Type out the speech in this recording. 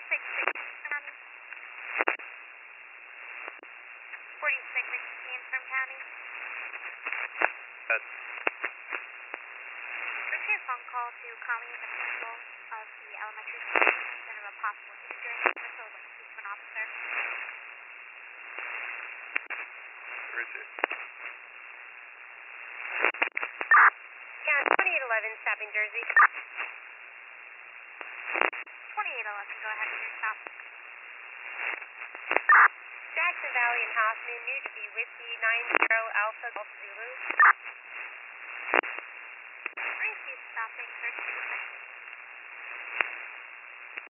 County. 46 from County. Return a phone call to Colleen, the principal of the elementary school, instead of a possible injury. Missile would speak to an officer. Where is it? Yeah, 2811, stopping Jersey. 2811, go ahead with your stop. Jackson Valley and Hoffman, New Jersey, Whiskey 90 Alpha Golf Zulu. Where is he stopping? 30 seconds.